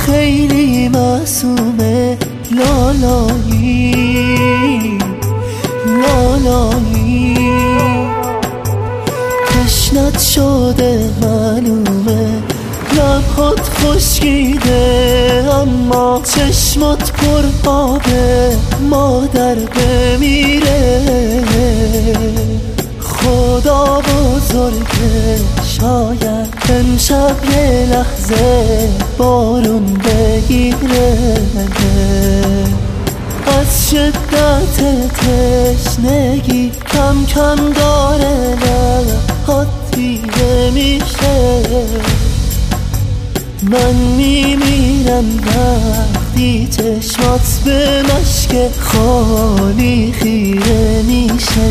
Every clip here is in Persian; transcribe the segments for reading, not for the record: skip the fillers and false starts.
خیلی معصومه، لالایی لالایی. تشنت شده معلومه، لبهات خشکیده اما چشمات پر آبه. مادر بمیره خدا بزرگه، شاید امشب یه لحظه بارون بگیره. از شدت تشنگی کم کم داره لبهات دیده میشه. من میمیرم وقتی چشمات به مشک خالی خیره میشه.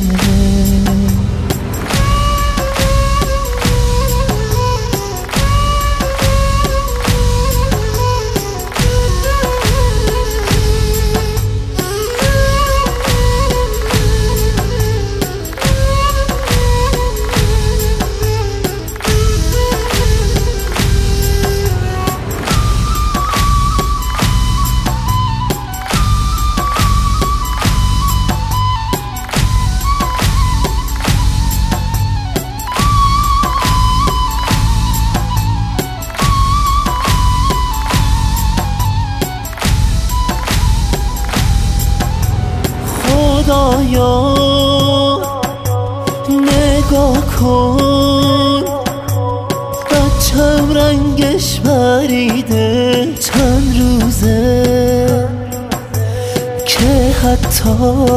خدایا نگاه کن، بچم رنگش پریده چند روزه که حتی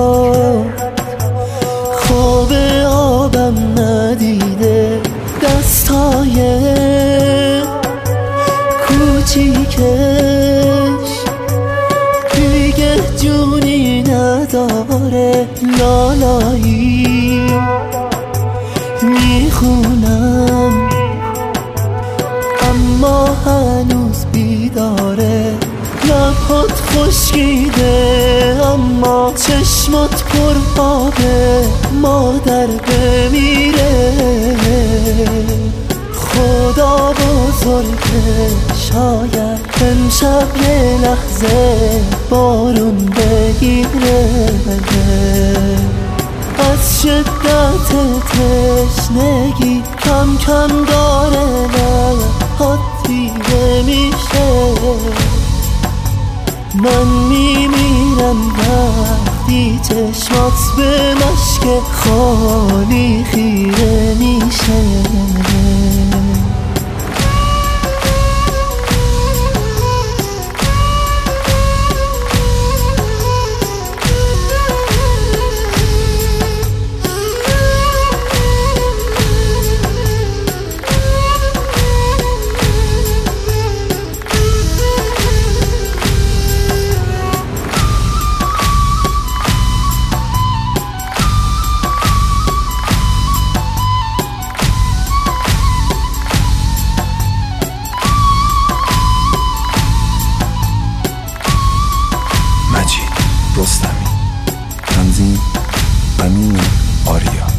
خواب آبم ندیده. دستای کوچیکش دیگه جونی نداره، لالایی میخونم اما هنوز بیداره. لبهات خشکیده اما چشمات پر آبه. مادر بمیره خدا بزرگه، شاید امشب یه لحظه بارون بگیره. از شدت تشنگی کم کم داره لبهات دیده میشه. من میمیرم وقتی چشمات به مشک خالی خیره میشه. مجید رستمی، تنظیم امین آریا.